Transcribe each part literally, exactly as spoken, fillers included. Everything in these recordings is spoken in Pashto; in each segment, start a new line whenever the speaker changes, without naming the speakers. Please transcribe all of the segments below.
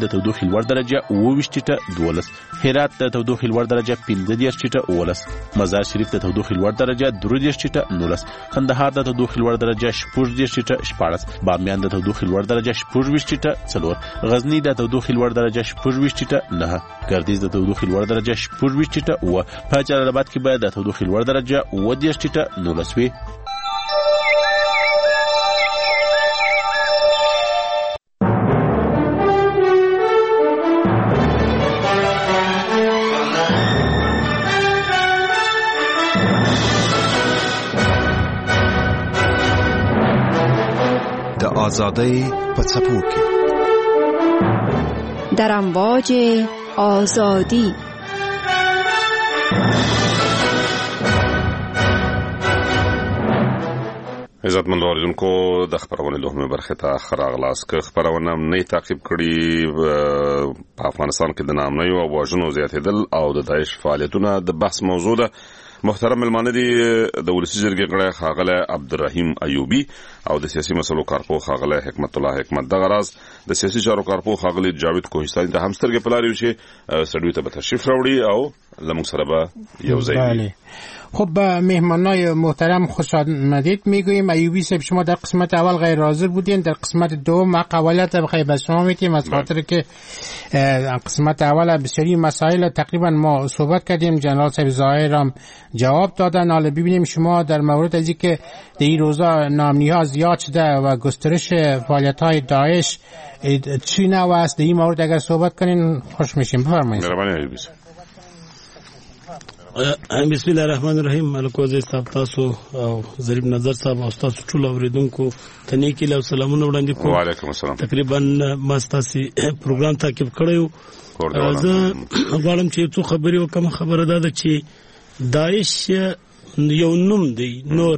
د تودوخې لوړ درجه اوه ویشت ټیټه دولس، هرات د تودوخې لوړ درجه پنځه دېرش ټیټه اوولس، مزار شریف د تودوخې لوړ درجه درې دېرش ټیټه نولس، کندهار د تودوخې لوړ درجه شپږ دېرش ټیټه شپاړس، بامیان د تودوخې لوړ درجه شپږ ویشت ټیټه څلور، غزني د تودوخې لوړ درجه شپږ ویشت ټیټه نهه، ګردیز د تودوخې لوړ درجه شپږ ویشت ټیټه اوه، په جلال آباد کې به د تودوخې لوړ درجه اوه دېرش ټیټه نولس وي.
د آزادۍ په څپو کې
در امواج آزادی.
عزتمند اوریدونکو د خبرونې لومړۍ برخه ته خراغلاس که خبرونه نه تعقیب کړي په افغانستان کې د نامنیو او واژنو زیاتېدل او د داعش فعالیتونه د بحث موضوع ده. محترم ملمانه دي د ولسی جرګې غړی ښاغلی عبدالرحیم ایوبی او د سیاسي مسلو کارپو ښاغلی حکمت الله حکمت. دغه راز د سیاسي چارو کارپو ښاغلی جاوید کوهستاني ته هم سترګې په لار یو چې سټډیو ته به تشریف راوړي او لمونږ سره به یو ځای وي.
خب مهمانای محترم خوش آمدید میگوییم. ایوبی صاحب شما در قسمت اول غیر حاضر بودین، در قسمت دوم قوالیت بخیر به شما میتیم از خاطر که قسمت اول بسیاری مسائل تقریبا ما صحبت کردیم، جنرال صاحب ظاهر هم جواب دادن. حالا ببینیم شما در مورد از اینکه در این روزا نامنی‌ها زیاد شده و گسترش فعالیت‌های داعش چی نوع است، در این مورد اگر صحبت کنین خوش میشیم. بفرمایید.
بسم الله الرحمن الرحیم. ملکوزی صاحب تاسو او ظریف نظر صاحب او تاسو ټول اوریدونکو ته نیکی له سلامونه وړاندې کوم.
وعلیکم السلام.
تقریبا ما ستاسو پروګرام تعقیب کړیو. زه غواړم چې څو خبرې وکم. خبره ده چې داعش یو نوم دی، نور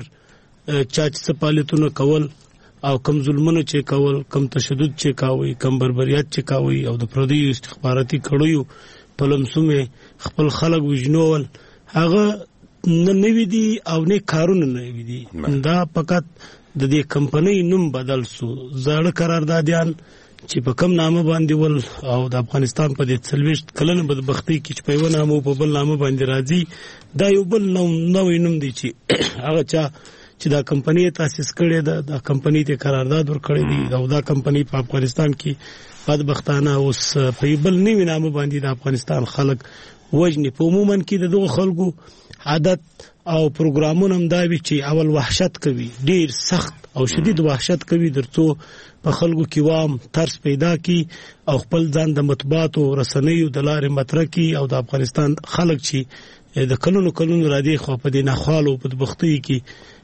چا چې فعالیتونه کول او کم ظلمونه چې کول، کم تشدد چې کاوه، کم بربریت چې کاوه او د پردیو استخباراتي کړیو په لمسومه خپل خلک وجنول، هغه نه نوی دي او نه کارونه نوی دي. دا فقط د دې کمپنۍ نوم بدل سو. زړه قراردادیان چې په کم نامه باندې ول او د افغانستان په دې څلويشت کلنه بدبختی کې چې په یو نامه په بل نامه باندې راځي، دا یو بل نوم نوې نوم دی چې هغه چا چې دا کمپنۍ تاسیس کړې ده، دا کمپنۍ ته قرارداد ورکړې دي او دا کمپنۍ په افغانستان کې بدبختانه اوس په بل نوې نامه باندې د افغانستان خلک وجني. په عموما کې د دغه خلکو عادت او پروګرامونه هم دا وي چې اول وحشت کوي، ډیر سخت او شدید وحشت کوي، درڅو په خلکو کې وام ترس پیدا کی او خپل ځان د مطبوعاتو رسنیو د لارې مطرح کی او د افغانستان خلک چې د کلونو کلونو را دي خو په دې ناخوالو په بدبختی کې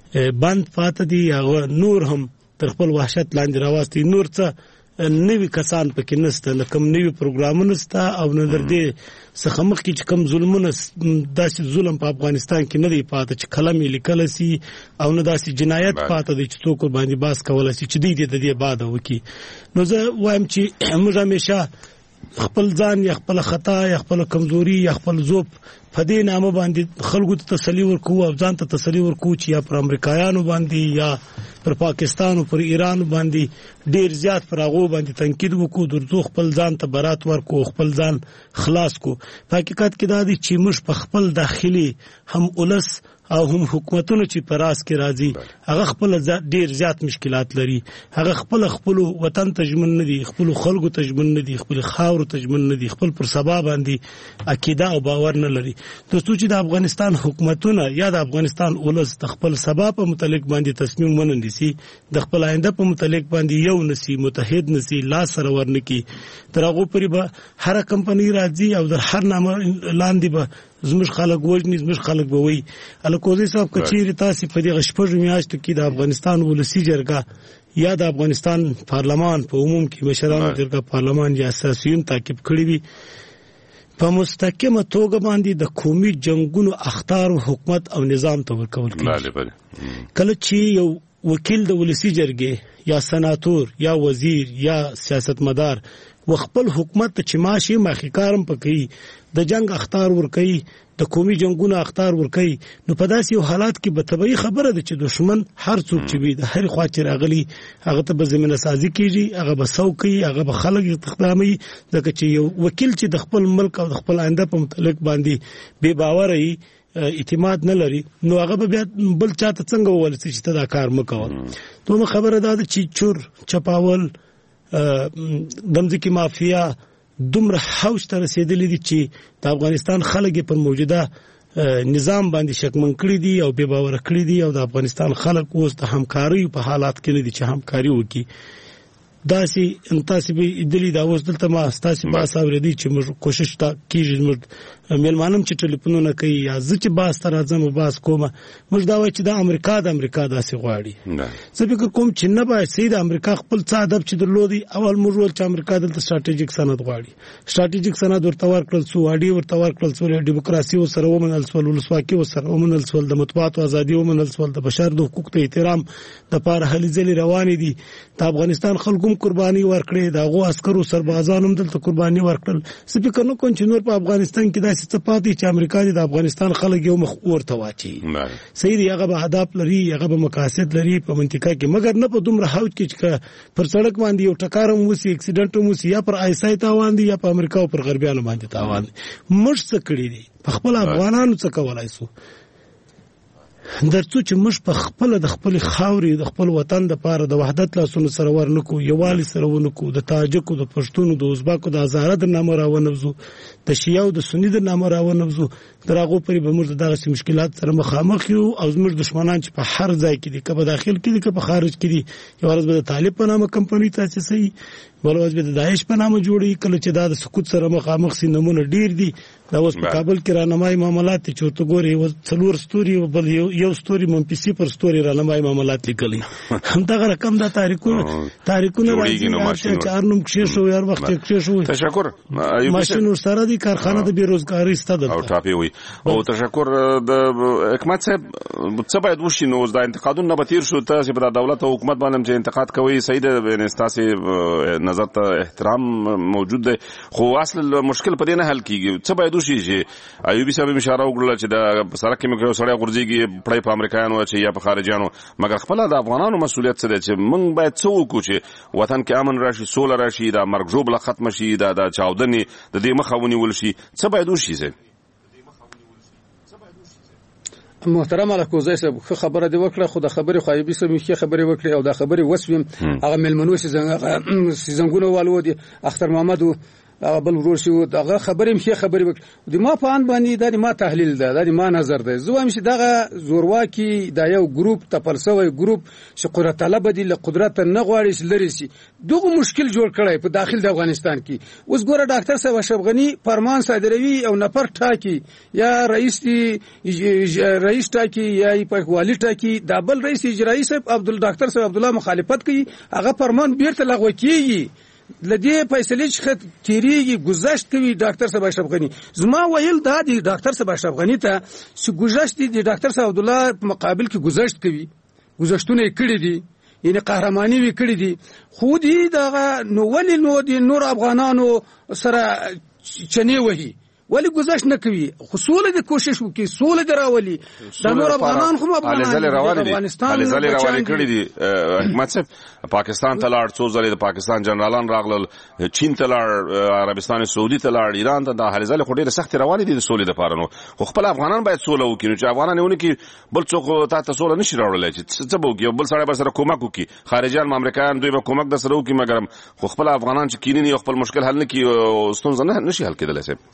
بند پاتې دي، هغه نور هم تر خپل وحشت لاندې راوستي. نور څه نوی کسان پکې نسته، نه کوم نوی پروګرامونه سته او نه در دې څخه مخکې چې کوم ظلمونه داسې ظلم په افغانستان کې نه دی پاتې چې کلم یې لیکلی سي او نه داسې جنایت پاتې دی چې څوک باندې باس کولی سي چې دوی دې د دې باده وکړي. نو زه وایم چې موږ همیشه خپل ځان یا خپل خطا یا خپل کمزوري یا خپل ذوب په دې نامه باندې خلکو ته تسلی ورکو او ځان ته تسلی ورکو چې یا پر امریکایانو باندې یا پر پاکستان او پر ایران باندې ډیر زیات پر هغه باندې تنقید وکړو، درته خپل ځان ته برات ورکو، خپل ځان خلاص کو. په حقیقت کې دا دي چې موږ په خپل داخلي هم ولس او هم حکومتونو چې پراس کې راځي هغه خپل ډیر زیات مشکلات لري، هغه خپل خپل وطن تجمن نه دي، خپل خلکو تجمن نه دي، خپل خاور تجمن نه دي، خپل پر سبا باندې عقیده او باور نه لري. دوستو چې د افغانستان حکومتونه یا د افغانستان ولس د خپل سبا په متعلق باندې تصمیم ونندسي، د خپل آینده په متعلق باندې یو نسی متحد نسی لا سره ورنکي، تر هغه پورې به هر کمپنی راځي او د هر نامه لاندې به زموږ خلک وژني، زموږ خلک به وایي. الکوزي صاحب کچېرې تاسې په دې شپږو میاشتو کې د افغانستان ولسي جرګه یا د افغانستان پارلمان په عموم کې مشرانو جرګه پارلمان یا اساسیون تعقیب کړي وي، په مستقیمه توګه باندې د قومي جنگونو اخطار حکومت او نظام ته ورکول کېږي. کله چې یو وکیل د ولسي جرګې یا سناتور یا وزیر یا سیاستمدار و خپل حکومت چې ماشي مخکارم پکې د جنگ اخطار ور کوي، د قومي جنگونو اختار ورکي نو په داسې یو حالات کې به طبيعي خبره ده چې دشمن هر څوک چې وي د هر خوا چې راغلي هغه ته به زمينه سازي کیږي هغه به سوکي هغه به خلک استخدامي ځکه چې یو وکیل چې د خپل ملک او د خپل آینده په متعلق باندې بے باور وي اعتماد نه لري نو هغه به بیا بل چاته څنګه وویل چې ته دا کار مکوه دومره خبره ده چې چور چپاول دمځکي مافیا دومره حوش ته رسیدلې دي چې د افغانستان خلک په موجوده نظام باندې شکمن کړی دي او بے باور کړی دي او د افغانستان خلک اوس د همکاري په حالات کې نه دي چې همکاري وکړي داسې انتاسبي دلی دا اوس دلته ما ستاسو با صبر دي چې موږ کوشش تا کیږي موږ مېلمانم چې ټلیفونونه کوي یا زه چې باز تر اعظم باز کومه موږ دا وایي چې د امریکا د امریکا داسې غواړي زه فکر کوم چې نه باید سید امریکا خپل څه ادب چې درلودي اول موږ ول چې امریکا دلته ستراتیژیک سند غواړي ستراتیژیک سند ورته ورکړل سو اډي ورته ورکړل سو دیموکراسي او سره ومنل سو ولسواکي او سره ومنل سو د مطبوعات او ازادي ومنل سو د بشر د حقوقو ته احترام د پاره هلي ځلې روان دي د افغانستان خلکو قرباني ورکړي دا غو عسکرو سربازانو دلته قرباني ورکړل څه فکر نو کوم چې نور په افغانستان کې داسې څه پاتې چې امریکا د افغانستان خلک یو مخ ورته واچي صحیح دی هغه به هدف لري هغه به مقاصد لري په منطقه کې مګر نه په دومره حوج کې چې پر سړک باندې یو ټکارم وسی اکسیډنټ وسی یا پر آیسای تاوان دي یا په امریکا او پر غربیانو باندې تاوان دي مش څه کړی دي په خپل افغانانو څه کولای سو درڅو چې مش په خپل د خپل خاوري د خپل وطن د پاره د وحدت لاسونو سره ورنکو یوالي سره ونکو د تاجکو د پښتونو د ازبکو د هزاره د نامه راونوزو د شیعو د سنی د نامه راونوزو دراغو پرې به موږ دغه مشکلات سره مخامخ یو او زموږ دشمنان چې په هر ځای کې دي که په داخل کې دي که په خارج کې دي یو ورځ به د طالب په نامه کمپنی تاسیسي بل ورځ به د داعش په نامه جوړي کله چې دا د سقوط سره مخامخ سي نمونه ډیر دي دا اوس په کابل کې رانمای معاملات چې ورته ګوري و څلور ستوري بل یو ستوري منپسي پر ستوري رانمای معاملات لیکلي هم دا رقم دا تاریخونه تاریخونه راځي چې ارنم کې شو یار وخت کې شو
تشکر
ماشین سره دي کارخانه د بیروزګاری ستد
او ټاپي وي او تشکر د حکومت صاحب څه باید وشي نو د انتقادونو به تیر شو ته چې په دولت او حکومت باندې چې انتقاد کوي سید انستاسي نظر ته احترام موجود دی خو اصل مشکل په دې نه حل کیږي څه باید وشي چې ایوبي صاحب اشاره وکړه چې د سړک کې مګر سړی غورځيږي پړې په امریکایانو چې یا په خارجيانو مګر خپل د افغانانو مسولیت څه دی چې موږ باید څه وکړو چې وطن کې امن راشي سوله راشي دا مرګ ژوبله ختم شي دا د چاودنې د دې مخه ونیول شي څه باید وشي زه
محترم الکوزای صاحب خبره دی وکړه خو د خبرې خایبي سم کې خبرې وکړي او د خبرې وسوم هغه ملمنو سي زنګونه والو دي اختر محمد بل ورور شو دغه خبرې مخې خبرې وکړه د ما په ان باندې د ما تحلیل ده د ما نظر ده زه وایم چې دغه زورواکي د یو ګروپ تپلسوي ګروپ چې قدرت طلب دي له قدرت نه غواړي چې لري شي دغه مشکل جوړ کړی په داخل د افغانستان کې اوس ګوره ډاکټر صاحب اشرف غنی فرمان صادروي او نفر ټاکي یا رئیس دی رئیس ټاکي یا په والی ټاکي د بل رئیس اجرایی صاحب عبد الله ډاکټر صاحب عبد الله مخالفت کوي هغه فرمان بیرته لغوه کیږي لدی فیصله چې تیریږي گذشت کوي ډاکټر صاحب اشرف غنی زما ویل دا دی ډاکټر صاحب اشرف غنی ته چې گذشت دی ډاکټر صاحب عبد الله په مقابل کې گذشت کوي گذشتونه کړی دي یعنی قهرمانی وی کړی دي خو دې دا نو ولې نو دي نور افغانانو سره چنی وهي ولی گذشت نکوي خصوصا د کوشش وکي سول دراولي د نور افغانان خو
افغانستان علي زلي راولي کړی دي حکومت صاحب پاکستان ته لاړ څو ځلې د پاکستان جنرالان راغلل چین ته لاړ عربستان سعودي ته لاړ ایران ته د علي زلي خو ډېر سخت رواني دي د سولې لپاره نو خو خپل افغانان باید سوله وکړي چې افغانان یې ونکي بل څوک ته سوله نشي راوړلای چې څه به وکړي بل سره به سره کومک وکړي خارجيان امریکایان دوی به کومک د سره وکړي مګر خو خپل افغانان چې کینی خپل مشکل حل نه کړي ستونزه نه نشي حل کېدلای شي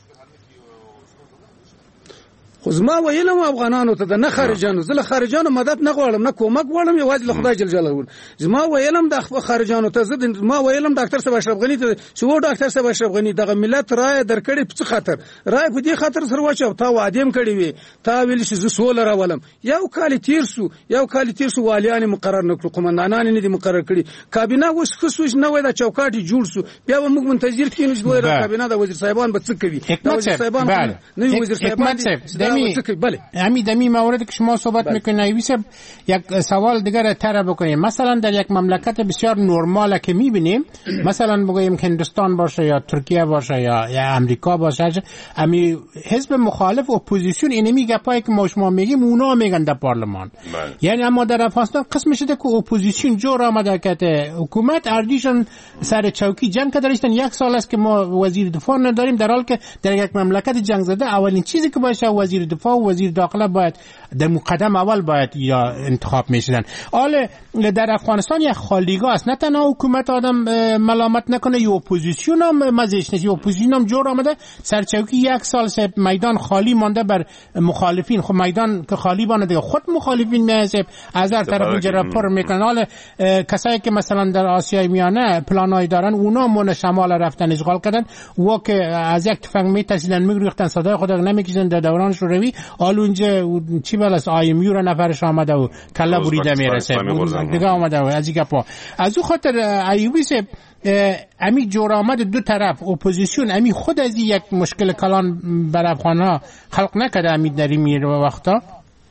خو زما ویلم افغانانو ته د نه خارجانو زله خارجانو مدد نه غواړم نه کومک غواړم یوازې له خدای جل جلاله زما ویلم د خارجانو ته زه ما ویلم ډاکټر صاحب اشرف غنی ته چې و ډاکټر صاحب اشرف غنی دغه ملت رائے درکړي په خاطر رائے په دې خاطر سره واچو تا وادیم کړی وي تا ویل چې زه سول راولم یو کال تیر سو یو کال تیر سو والیان مقرر نکړو قومندانان نه دي مقرر کړي کابینه اوس خصوص نه وای دا چوکاټي جوړ سو بیا موږ منتظر کینو چې وای کابینه د وزیر صاحبان به څه کوي د وزیر صاحبان نه وزیر صاحبان
بله همین دمی موارد که شما صحبت میکنید ایویس یک سوال دیگر طرح بکنیم. مثلا در یک مملکت بسیار نرمال که میبینیم مثلا بگوییم که هندوستان باشه یا ترکیه باشه یا یا امریکا باشه، امی حزب مخالف اپوزیسیون اینمی گپایی که ما شما میگیم اونا میگن در پارلمان. یعنی اما در افغانستان قسم شده که اپوزیسیون جور آمده که حکومت اردیشون سر چوکی جنگ کردن. یک سال است که ما وزیر دفاع نداریم، در حالی که در یک مملکت جنگ زده اولین چیزی که باشه وزیر دفاع و وزیر داخله باید در مقدم اول باید یا انتخاب میشدن. حالا در افغانستان یک خالیگاه است، نه تنها حکومت آدم ملامت نکنه یا اپوزیسیون هم مزهش نیست. اپوزیسیون هم جور آمده سر چوکی یک سال سه میدان خالی مانده بر مخالفین. خب میدان که خالی بانه دیگه خود مخالفین میاسه از هر طرف اونجا پر میکنن. حالا کسایی که مثلا در آسیای میانه پلانای دارن اونا مون شمال رفتن اشغال کردن و که از یک تفنگ میترسیدن میگریختن صدای خدا نمیکشن در دوران شوروی. حال اونجا چی بلاس آیمیو را نفرش آمده و کله بریده میرسه دیگه آمده و از این گپا. از اون خاطر ایوبی سه امی جور آمد دو طرف اپوزیسیون امی خود از یک مشکل کلان بر افغانها خلق نکرده امی در این میره وقتا.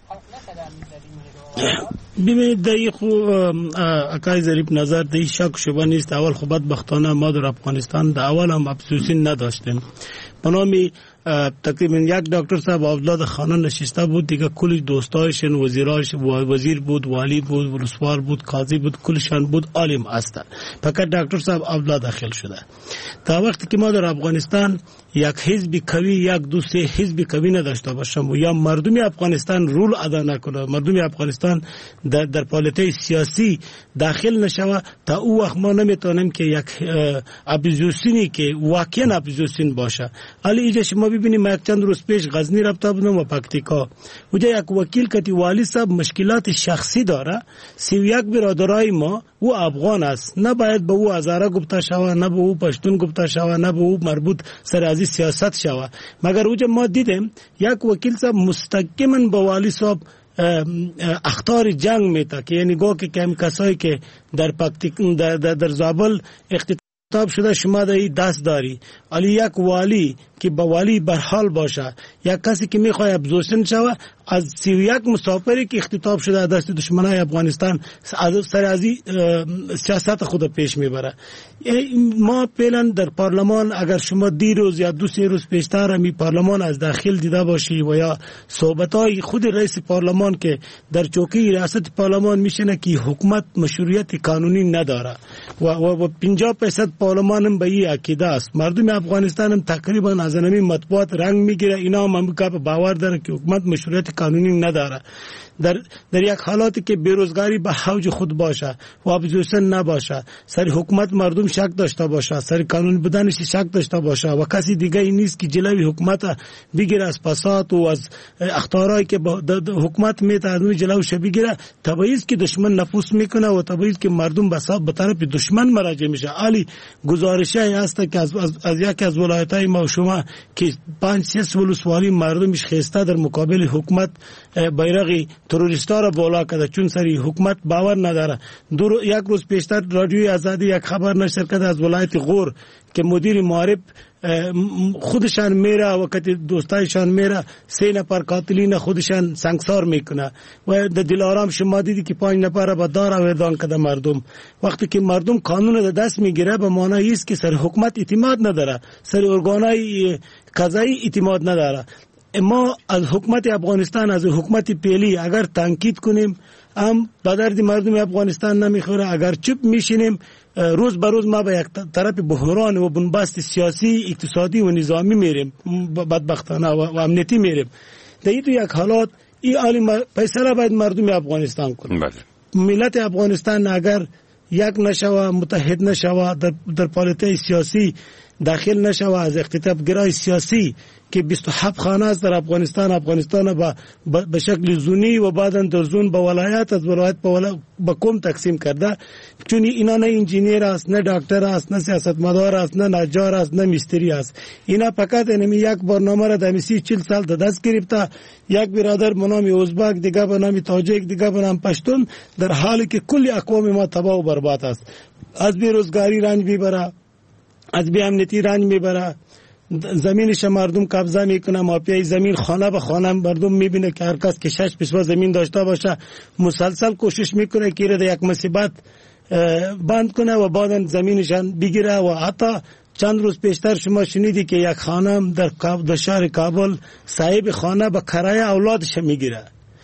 ببینید دایی خو اکای ظریف نظر دایی شک شبه نیست. اول خو بدبختانه ما در افغانستان در اول هم افسوسین نداشتیم. بنامی تقریبا یک دکتر صاحب اولاد خانه نشسته بود دیگه، کلی دوستایشون وزیراش وزیر بود، والی بود، ولسوال بود، قاضی بود، کلشان بود، عالم هستن. فقط دکتر صاحب اولاد داخل شده. تا وقتی که ما در افغانستان یک حزب قوی یک دو سه حزب قوی نداشته باشم و یا مردم افغانستان رول ادا نکنه، مردم افغانستان در در پالیتیک سیاسی داخل نشوه، تا او وقت ما نمیتونیم که یک اپوزیسیونی که واقعا اپوزیسیون باشه. علی اینجا شما ببینیم یک چند روز پیش غزنی رفته بودم و پکتیکا، اونجا یک وکیل کتی والی صاحب مشکلات شخصی داره. سی و یک برادرای ما او افغان است، نباید به او هزاره گفته شوه، نه به او پشتون گفته شوه، نه به او مربوط سر از سیاست شوه. مگر اونجا ما دیدیم یک وکیل صاحب مستقیما به والی صاحب اخطار جنگ میتا که یعنی گو که کم کسایی که در پکتیک در, در, در زابل اختتاب شده شما در این دست داری. علی یک والی که با والی برحال باشه، یک کسی که میخواه ابزوسن شوه از سی و یک مسافری که اختتاب شده دست دشمنای افغانستان سر از سیاست خود پیش میبره. ما پیلن در پارلمان اگر شما دی روز یا دو سه روز پیشتر همی پارلمان از داخل دیده باشی و یا صحبتای خود رئیس پارلمان که در چوکی ریاست پارلمان میشنه که حکومت مشروعیت قانونی نداره و و پنجاه درصد پارلمان هم به این عقیده است. مردم افغانستان هم تقریبا از نمی مطبوعات رنگ میگیره، اینا هم امریکا به باور داره که حکومت مشروعیت قانونی نداره. در در یک حالاتی که بیروزگاری به اوج خود باشه و اپوزیسیون نباشه، سر حکومت مردم شک داشته باشه، سر قانون بودنش شک داشته باشه و کسی دیگه ای نیست که جلوی حکومت بگیره از فساد و از اخطارایی که حکومت میته از جلوش بگیره. طبیعی است که دشمن نفوذ میکنه و طبیعی است که مردم به حساب به طرف دشمن مراجعه میشه. علی گزارشی هست که از از, از یکی از ولایت‌های ما شما که پنج شش ولسوالی مردمش خسته در مقابل حکومت بیرقی تروریستا را بالا کرده چون سری حکومت باور نداره. دو یک روز پیشتر رادیوی آزادی یک خبر نشر کرده از ولایت غور که مدیر معارف خودشان میره و وقتی دوستایشان میره سه نفر قاتلین خودشان سنگسار میکنه و در دلارام شما دیدی که پنج نفر به دار آوردن کده مردم. وقتی که مردم قانون در دست میگیره به معنی است که سر حکومت اعتماد نداره، سر ارگانای قضایی اعتماد نداره. ما از حکومت افغانستان از حکومت پیلی اگر تنقید کنیم هم به درد مردم افغانستان نمیخوره، اگر چپ میشینیم روز به روز ما به یک طرف بحران و بنبست سیاسی اقتصادی و نظامی میریم، بدبختانه و امنیتی میریم. در این یک حالات این عالی فیصله باید مردم افغانستان کنه. ملت افغانستان اگر یک نشوه، متحد نشوه، در, در پالیتیک سیاسی داخل نشوه، از اختطاف گرای سیاسی که بیست و هفت خانه است در افغانستان، افغانستان با به شکل زونی و بعداً در زون به ولایت از ولایت به قوم تقسیم کرده. چون اینا نه انجینیر است، نه دکتر است، نه سیاستمدار است، نه نجار است، نه مستری است. اینا فقط اینمی یک برنامه را در سی چهل سال دست گرفته. یک برادر به نام ازبک، دیگه به نام تاجیک، دیگه به نام پشتون، در حالی که کل اقوام ما تباه و برباد است. از بیروزگاری رنج میبره، از بی امنیتی رنج میبره، زمینش مردم قبضه میکنه، مافیای زمین خانه به خانه مردم میبینه که هر کس که شش پیسه زمین داشته باشه مسلسل کوشش میکنه که در یک مصیبت بند کنه و بعدن زمینشان بگیره. و حتی چند روز پیشتر شما شنیدی که یک خانم در در شهر کابل صاحب خانه به کرایه اولادش میگیره.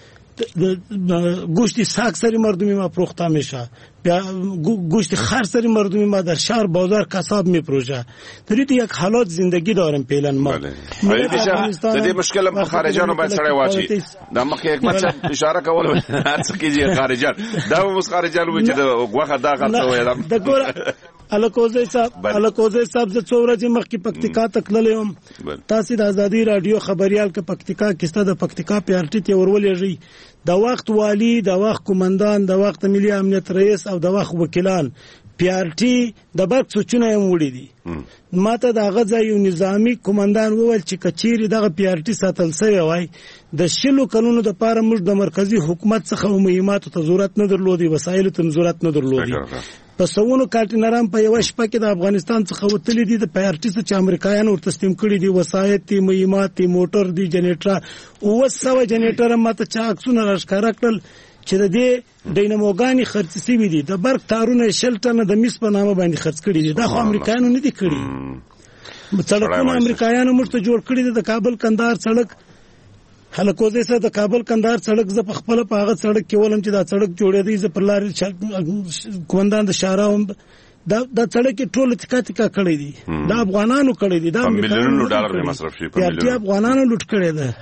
گوشت سگ سری مردمی ما فروخته میشه، گوشت خر سری مردمی ما در شهر بازار قصاب میفروشه. در این یک حالات زندگی دارم پیلن ما.
بله دیگه مشکل خارجانو باید سره واچی. دما که یک مچ اشاره کول هڅه کیږي خارجان دا مو خارجانو چې غوخه دا غلطه وایي. د ګور الکوزه صاحب الکوزه صاحب د څو ورځې مخکې پکتیکا تکللې هم تاسو د ازادي رادیو خبريال کې پکتیکا کیسته د پکتیکا پیارټي ته ورولېږي. د وخت والی، د وخت کمانډان، د وخت ملي امنیت رئیس او د وخت وکیلان پیارټي د برق سوچونه هم وړي دي. ماته د غزا یو نظامی کمانډان وویل چې کچيري دغه پیارټي ساتل سوی وای د شلو کلونو د پاره موږ د مرکزی حکومت څخه مهماتو ته ضرورت نه درلودي، وسایل ته ضرورت نه درلودي. په سونو کارټینران په یو شپه کې د افغانستان څخه وتلي دي. د پیارټي څخه چې امریکایانو ور تسلیم کړي دي وسایل تی مهمات تی موټر دی جنریټر او وسو جنریټر ماته چا عکسونه راښکاره کړل چې د دې ډیناموګانی خرڅ سوي دي. د برق تارونه شلټنه د میس په نامه باندې خرڅ کړي دي. دا خو امریکایانو نه دي کړي. سړکونه امریکایانو موږ ته جوړ کړي دي. د کابل کندهار سړک هلکوزه سره د کابل کندهار سړک ز په خپل په هغه سړک کې ولم چې دا سړک جوړېدی ز پر لارې کومندان د شاراوم دا د سړک ټول تکا تکا کړی دي. دا افغانانو کړی دي. دا ملیونونو ډالر مصرف شي په
ملیونونو افغانانو لوټ کړی ده.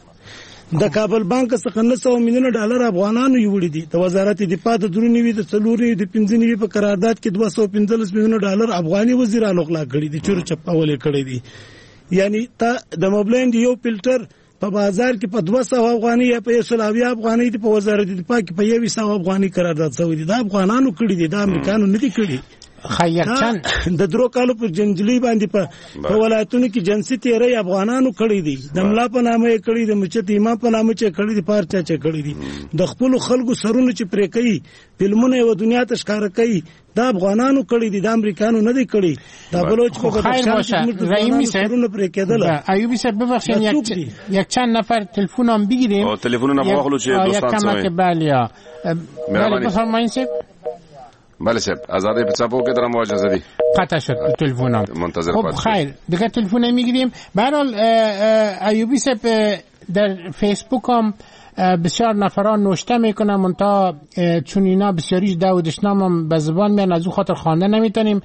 د کابل بانک څخه نه سو میلیون ډالر افغانانو یوړي دي. د وزارت دفاع د درونی وی د څلوري د پنځنی په قرارداد کې دوه سوه پنځلس میلیون ډالر افغاني وزیرانو غلا کړی دي، چور چپاولې کړی دي. یعنی تا د موبلند یو فلټر په بازار کې په دوه سوه افغاني یا په یو سل اویا افغاني په وزارت دفاع کې په یو سوه افغاني قرارداد شوی دي. دا افغانانو کړی دي، دا امریکانو نه دي کړی.
خیرچن
د درو کالو په جنجلی باندې په ولایتونو کې جنسي تیری افغانانو کړی دي. د ملا په نامه یې کړی دي، مچت امام په نامه چې کړی دي، پارچا چې کړی دي. د خپل خلکو سرونه چې پرې کوي، فلمونه یو دنیا ته ښکار کوي، دا افغانانو کړی دي، د امریکانو نه دي کړی. دا بلوچ په بدخشان کې رحیمی سرونه پرې کېدل.
ایوبی صاحب ببخشید یک یک چند نفر تلفن هم بگیریم.
او تلفنونه واخلو چې دوستان سره.
بله بله بفرمایید صاحب.
بله صاحب آزادی په څاپو کې درم واجازه دي.
قطع شد تلفنم.
منتظر
خب خیر دیگه تلفن میگیریم. به هر حال ایوبی صاحب در فیسبوک هم بسیار نفران نوشته میکنن منتها چون اینا بسیاریش داودش نام به زبان میان از او خاطر خوانده نمیتونیم.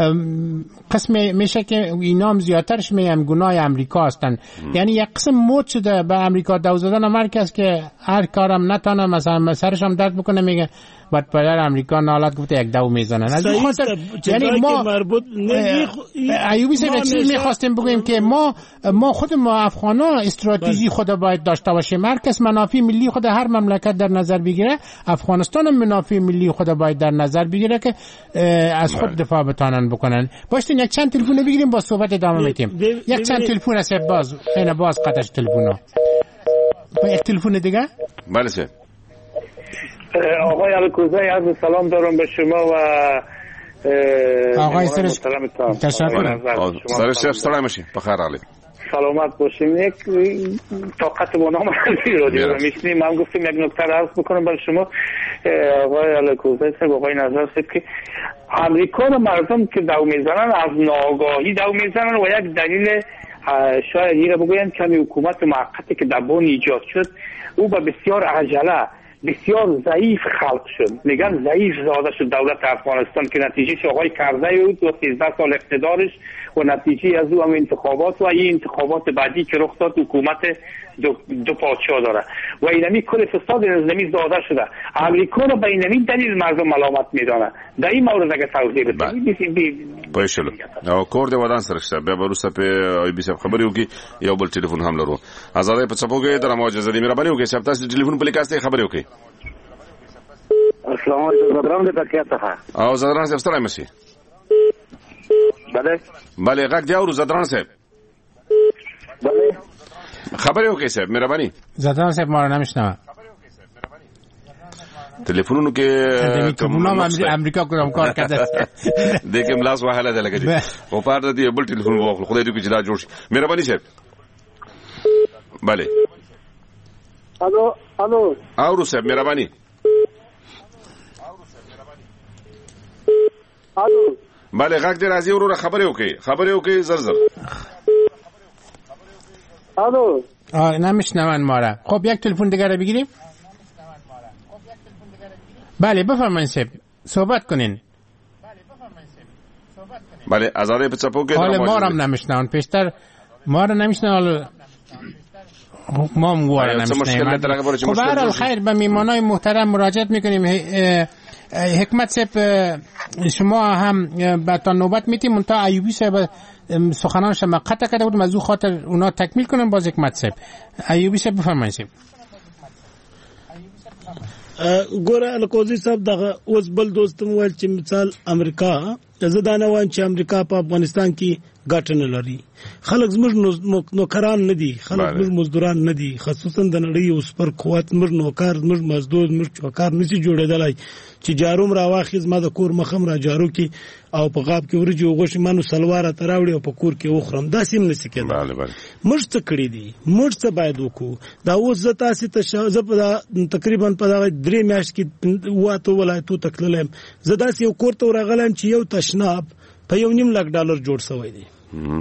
قسم میشه که اینا هم زیادترش میم گناه امریکا هستن. یعنی یک قسم موت شده به امریکا دو زدن مرکز که هر کارم نتانه مثلا سرش هم درد بکنه میگه بعد پدر امریکا نالت گفته یک دو میزنن. از این خاطر یعنی ما ایوبی صاحب یک چیز میخواستیم بگوییم که ما ما خود ما افغانا استراتژی خود باید داشته باشیم. مرکز منافع ملی خود هر مملکت در نظر بگیره، افغانستان هم منافع ملی خود باید در نظر بگیره که از خود دفاع بتانن بکنن. باشین یک چند تلفن بگیریم با صحبت ادامه میدیم. یک چند تلفن است باز خیلی باز قطعش تلفن‌ها. یک تلفن دیگه؟
بله سه.
آقای الکوزی عرض سلام دارم به شما و
آقای سرش تشکر.
سرش سلام باشین. بخیر حالت.
سلامت باشیم. یک طاقت ما نامرسی رو دیگه میشنیم. من گفتیم یک نکته رو عرض بکنم برای شما آقای الکوزی صاحب، آقای نظر صاحب، که امریکا رو مردم که دو میزنن از ناآگاهی دو میزنن و یک دلیل شاید یه رو بگوین که حکومت موقتی که در بن ایجاد شد او به بسیار عجله بسیار ضعیف خلق شد. میگن ضعیف زاده شد دولت افغانستان که نتیجهش آقای کرزی بود و سیزده سال اقتدارش و نتیجه از او هم انتخابات و این انتخابات بعدی که رخ داد حکومت دو, دو پادشاه داره و اینمی کل فساد نظامی زاده شده. امریکا رو به اینمی دلیل مردم ملامت میدانه. در این مورد اگه توضیح بدید.
پایشلو او کور دی ودان سره شته به وروسته په ای بي سي خبري وکي یو بل ټلیفون هم لرو. آزادې په څپو کې درمو اجازه دي مهرباني وکړئ چې تاسو ټلیفون په لیکاسته خبري وکړئ.
السلام علیکم زدران دې پکې ته
او زدران صاحب ستړی مشي.
بله
بله غږ دی او زدران صاحب
بله
خبري وکړئ صاحب مهرباني.
زدران صاحب ما رو نمیشنوه.
ټلیفونونو کې
کومه امریکا کوم کار کړه
د کوم لاس وهله ده لګي او په دې بل ټلیفون واخلو خدای دې کې جلا جوړ شي مهرباني صاحب bale
الو الو
اورو صاحب مهرباني
الو
bale غږ دې راځي وروره خبرې وکي خبرې وکي زر زر
الو
آه نمیشنون ما را. خب یک تلفن دیگر رو بگیریم. بله بفرمایید صاحب صحبت کنین.
بله آزاده بچپو که
حال ما را نمیشنون پیشتر ما را نمیشنون ما مواره نمیشنیم. خب برحال خیر به میمانای محترم مراجعت میکنیم. حکمت صاحب شما هم به تا نوبت میتیم منتها ایوبی صاحب سخنانش ما قطع کرده بودم از او خاطر اونا تکمیل کنم باز حکمت صاحب. ایوبی صاحب بفرمایید صاحب.
ګوره الکوزي صاحب دغه اوس بل دوست مویل چې مثال امریکا زه دا نه وایم چې امریکا په افغانستان کې ګټه نه لري. خلک زموږ نوکران نه دي، خلک زموږ مزدوران نه دي، خصوصا د نړۍ اوس پر قوت زموږ نوکر زموږ مزدور زموږ چوکار نشي جوړېدلی چې جاروم راواخیز ما د کور مخم را جارو کې او په غاب کې ورجې وغوښې مانو سلواره ته راوړي او په کور کې وخورم داسې هم نشي کېدلی. موږ څه کړي دي موږ څه باید وکړو. دا اوس زه تاسې ته زه په تقریبا په دغه درې میاشت کې اووه اته ولایتو ته تللی یم. زه داسې یو کور ته ورغلی یم چې یو تشناب په یو نیم لک ډالر جوړ شوی دی.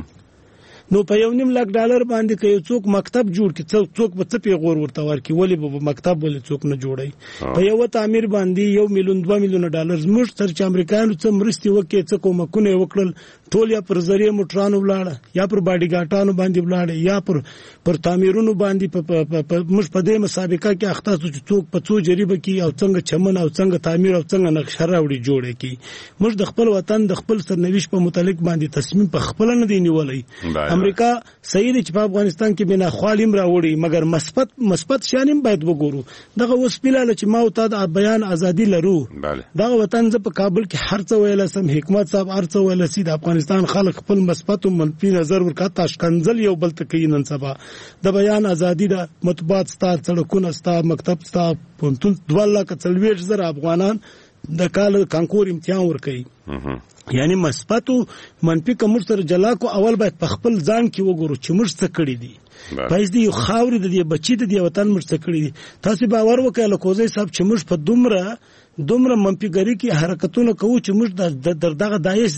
نو په یو نیم لک ډالر باندې که یو څوک مکتب جوړ کړي څوک به څه پیغور ورته ورکړي ولې به مکتب ولې څوک نه جوړوي. په یو تعمیر باندې یو میلیون دوه میلیونه ډالر زموږ سره چې امریکایانو څه مرستې وکړي څه کومکونه یې وکړل ټول یا پر ذریعه موټرانو ولاړه یا پر باډي ګاټانو باندې ولاړه یا پر پر تعمیرونو باندې موږ په دې مسابقه کې اخته شو چې څوک په څو جریبه کې او څنګه چمن او څنګه تعمیر او څنګه نقشه راوړي جوړه کی. موږ د خپل وطن د خپل سرنوشت په متعلق باندې تصمیم په خپل نه دی نیولای. امریکا صحیح دی چې په افغانستان کې بنا خالیم راوړي مګر مثبت مثبت شانیم باید وګورو. دغه اوس پیلاله چې ما او تا د بیان ازادي لرو دغه وطن ز په کابل کې هر څه ویل سم حکمت صاحب هر څه ویل سي د افغانستان خلک خپل مثبت او منفي نظر ورکړه تاشکنزل یو بل تکي نن سبا د بیان ازادي د مطبوعات ستا سړکونه ستا مکتب ستا پونتون دوله کڅلويش زر افغانان د کال کانکور امتحان ورکړي یعنی مثبت او منفي کوم سره جلا کو اول باید په خپل ځان کې وګورو چې موږ څه کړی دي پایز دی خاورې د دې بچی د دې وطن موږ څه کړی دي. تاسو باور وکړئ لکوزي صاحب چې موږ په دومره دومره منفیګری کې حرکتونه کوو چې موږ د دغه دایش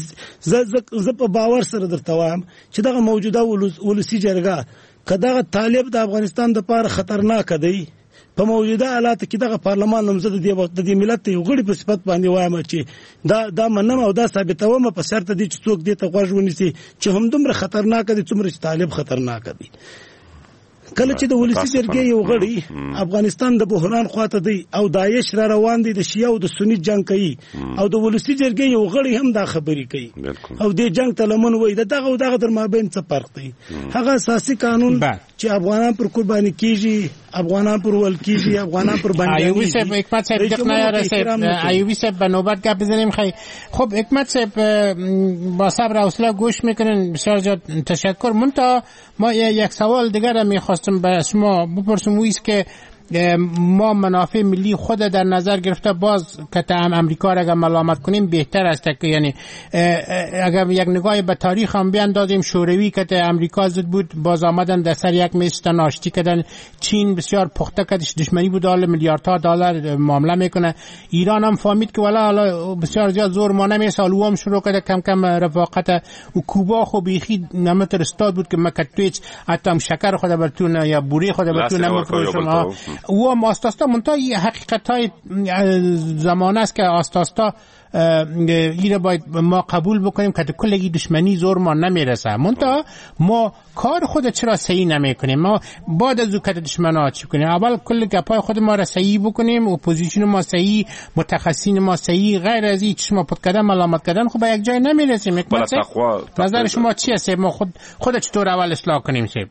ز په باور سره درته وایم چې دغه موجوده ولسی جرګه کداغه طالب د افغانستان د پاره خطرناک دی. په موجوده حالات کې دغه پارلمان نمزد دی د دې ملت یو غړي په صفت باندې وایم چې دا دا منم او دا ثابتوم په شرط دي چې څوک دې ته غوږ ونیسي چې هم دومره خطرناک دي څومره چې طالب خطرناک دي. کله چې د ولسی جرګې یو غړي افغانستان د بحران خواته دی او داعش را روان دي د شیعه او د سنی جنگ کوي او د ولسی جرګې یو غړي هم دا خبري کوي او د جنگ تلمن وای دغه او دغه در مابین څه فرق دی. هغه اساسي قانون چې افغانان پر قرباني کیږي افغانان پر ول کیږي افغانان پر باندې
ایوبی صاحب حکمت صاحب دغه نه صاحب ایوبی صاحب به نوبت گپ بزنیم. خیلی خب حکمت صاحب با صبر و حوصله گوش میکنین بسیار زیاد تشکر. منتها ما یک سوال دیگر را میخواستم به شما بپرسم و است که ما منافع ملی خود در نظر گرفته باز که هم امریکا را اگر ملامت کنیم بهتر است که یعنی اگر یک نگاه به تاریخ هم بیاندازیم شوروی که امریکا زد بود باز آمدن در سر یک میز آشتی کردن. چین بسیار پخته کردش دشمنی بود حالا میلیاردها دلار معامله میکنه. ایران هم فهمید که والا حالا بسیار زیاد زور ما نمیرسه او هم شروع کرده کم کم رفاقت. و کوبا خو بیخی نمتر استاد بود که مکتویچ حتی هم شکر خود برتون یا بوری خود برتون نمیفروشم و هم آستاستا منتها حقیقت های زمانه است که آستاستا این را باید ما قبول بکنیم که کلگی دشمنی زور ما نمیرسه. منتها ما کار خود چرا صحیح نمی کنیم؟ ما بعد از وکت دشمن ها چی کنیم؟ اول کل گپای خود ما را صحیح بکنیم، اپوزیشن ما صحیح، متخصصین ما صحیح، غیر از این شما پد کردن ملامت کردن خب به یک جای نمیرسیم. نظر شما چی است؟ ما خود خود چطور اول اصلاح کنیم؟ شب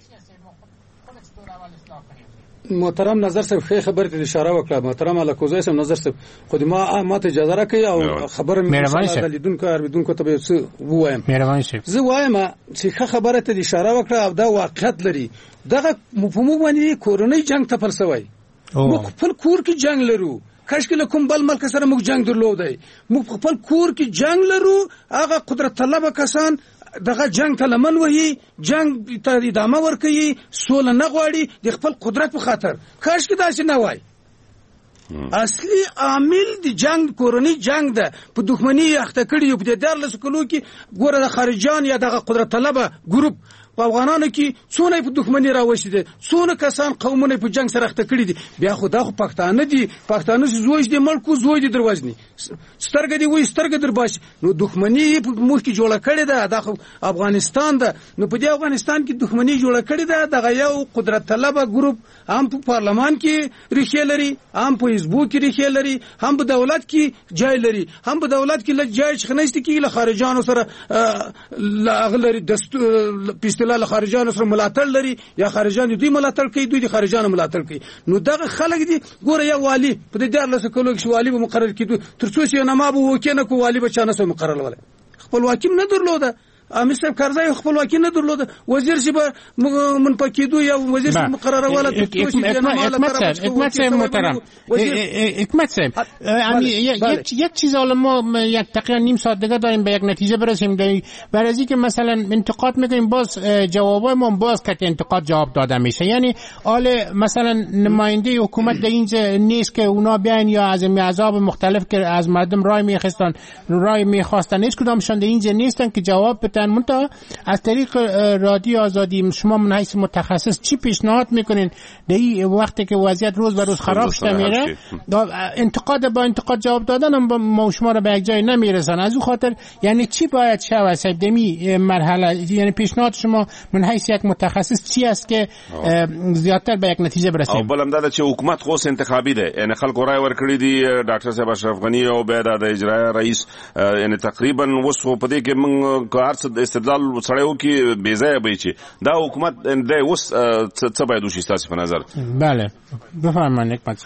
محترم نظر صاحب خیر خبر ته اشاره وکړه. محترم الکوزی صاحب نظر صاحب خو ما ما ته اجازه راکړئ او خبره مې لیدونکو اوریدونکو ته به څه وایم.
مهرباني صاحب
زه وایم چې خبره ته اشاره وکړه او دا واقعیت لري. دغه مفهوم باندې کورونی جنگ ته فلسفه موږ خپل کور کې جنگ لرو کاش کې کوم بل ملک سره موږ جنگ درلودای موږ خپل کور کې جنگ لرو هغه قدرت طلب کسان دغه جنگ ته لمن وهي جنگ ته ادامه ورکوي سوله نه غواړي د خپل قدرت په خاطر کاش کې داسې نه وای اصلي عامل د جنگ کورنی جنگ ده په دښمنی اخته کړي په دې دار لس کلو کې ګوره د خارجان یا د قدرت طلبه ګروپ په افغانانو کې څونه په دښمنی راوښتي دي څونه کسان قومونه په جنگ سره اخته کړي دي بیا خو دا خو پښتانه دي پښتانه زوج دي ملکو زوج دي دروازني سترګې دی وای سترګې در باش نو دښمنی په مخ کې جوړه کړي ده د افغانستان ده نو په دې افغانستان کې دښمنی جوړه کړي ده د یو قدرت طلبه ګروپ هم په پارلمان کې ریښې لري هم په حزب کې ریښې لري هم په دولت کې جای لري هم په دولت کې لږ جای شخنيست کې له خارجانو سره لاغلري دستور له خارجانو سره ملاتړ لري یا خارجان دوی ملاتړ کوي دوی د خارجانو ملاتړ کوي نو دغه خلک دي ګوره یا والی په دې دار لسه کولو کې والی به مقرر کړي تر څو چې نه ما به وکینه کو والی به چانه سره مقرر ولا خپل واکیم نه درلوده امیر صاحب کارزای خپل واکین نه درلوده وزیر شي به منپکیدو یا وزیر شي مقرره ولا
حکمت صاحب محترم حکمت صاحب یک یک چیز حالا ما یک دقیقه نیم ساعت دیگه داریم به یک نتیجه برسیم برای اینکه مثلا انتقاد میکنیم باز جوابای ما باز که انتقاد جواب داده میشه یعنی حال مثلا نماینده حکومت در اینجا نیست که اونا بیان یا از احزاب مختلف که از مردم رای میخواستن رای میخواستن هیچ کدامشان در اینجا نیستن که جواب بدن منتها از طریق رادیو آزادی شما من حیث متخصص چی پیشنهاد میکنین در این وقتی که وضعیت روز به روز خراب شده میره انتقاد با انتقاد جواب دادن هم ما شما را به یک جای نمیرسن از اون خاطر یعنی چی باید شود صاحب دمی مرحله یعنی پیشنهاد شما من حیث یک متخصص چی است که زیاتر به یک نتیجه برسیم
بلم دا چې حکومت خو انتخابي ده یعنی خلکو رای ورکړي دي ډاکټر صاحب اشرف غنی او بیا د اجرا رئیس یعنی تقریبا وسو په دې کې موږ کار استدلال سړیو کې بے ځای به چی دا حکومت د اوس څه باید وشي تاسو په نظر
بله بفرمایئ حکمت